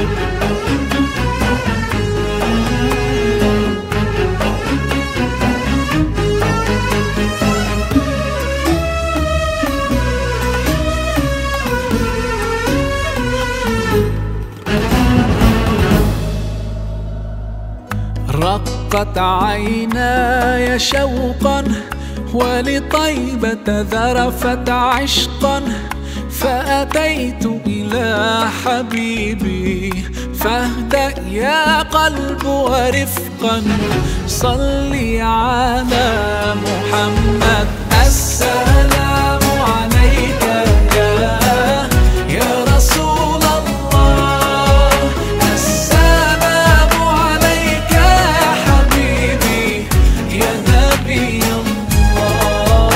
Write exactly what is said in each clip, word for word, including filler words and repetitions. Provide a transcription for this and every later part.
رقت عيناي شوقا ولطيبة ذرفت عشقا، فأتيت إلى حبيبي فاهدأ يا قلب ورفقا. صلي على محمد. السلام عليك يا يا رسول الله، السلام عليك يا حبيبي يا نبي الله،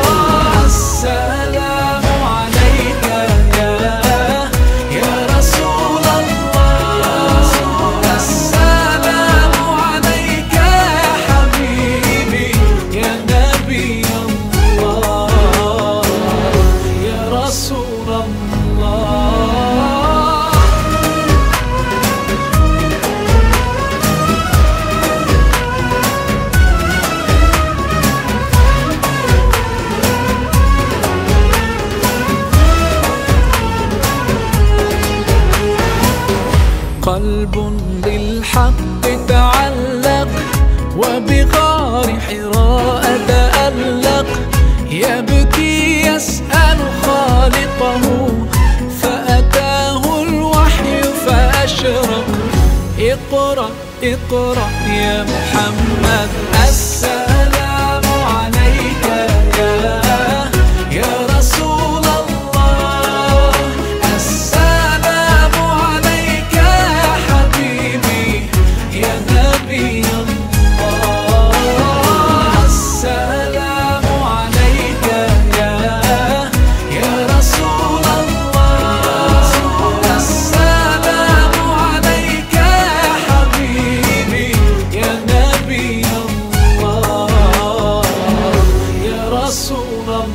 السلام عليك يا يا رسول الله، السلام عليك يا حبيبي يا نبي الله يا رسول الله. قلب بالحق تعلق وبغار حراء تألق، يبكي يسأل خالقه فأتاه الوحي فأشرق. اقرأ اقرأ يا محمد. السلام عليك يا يا رسول الله، السلام عليك يا حبيبي يا نبي الله، السلام عليك يا يا رسول الله، السلام عليك يا حبيبي يا نبي الله يا رسول الله.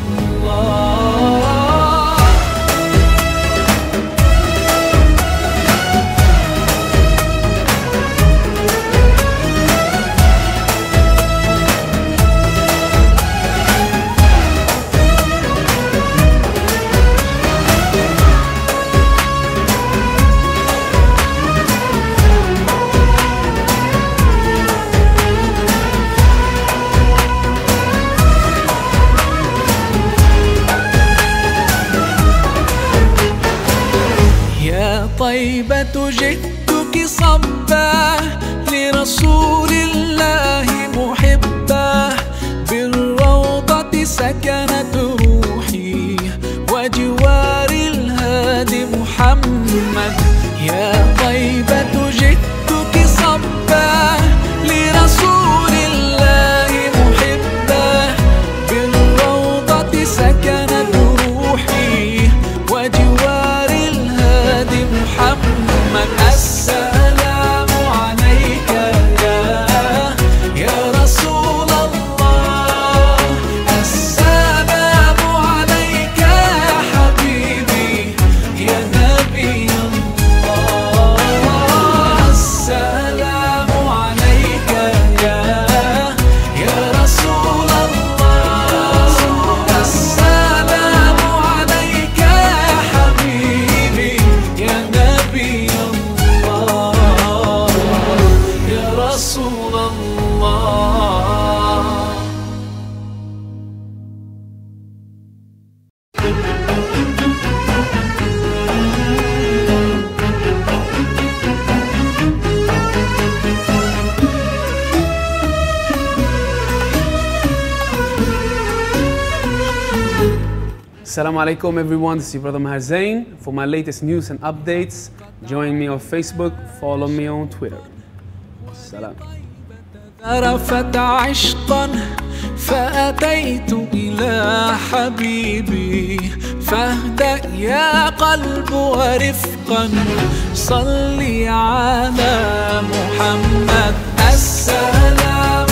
يا طيبة جئتك صبا لرسول الله محبا، بالروضة سكنت روحي وجوار الهادي محمد. يا طيبة جئتك صبا لرسول الله محبا، بالروضة سكنت روحي وجوار الهادي محمد. السلام عليك يا يا رسول الله، السلام عليك يا حبيبي يا نبي الله، السلام عليك يا يا رسول الله، السلام عليك يا حبيبي يا نبي الله يا رسول الله. Assalamu alaikum everyone, this is your brother Maher Zain. For my latest news and updates, join me on Facebook, follow me on Twitter. Salam. ذرفت عشقا فأتيت إلى حبيبي فاهدأ يا قلب ورفقا. صلي على محمد. السلام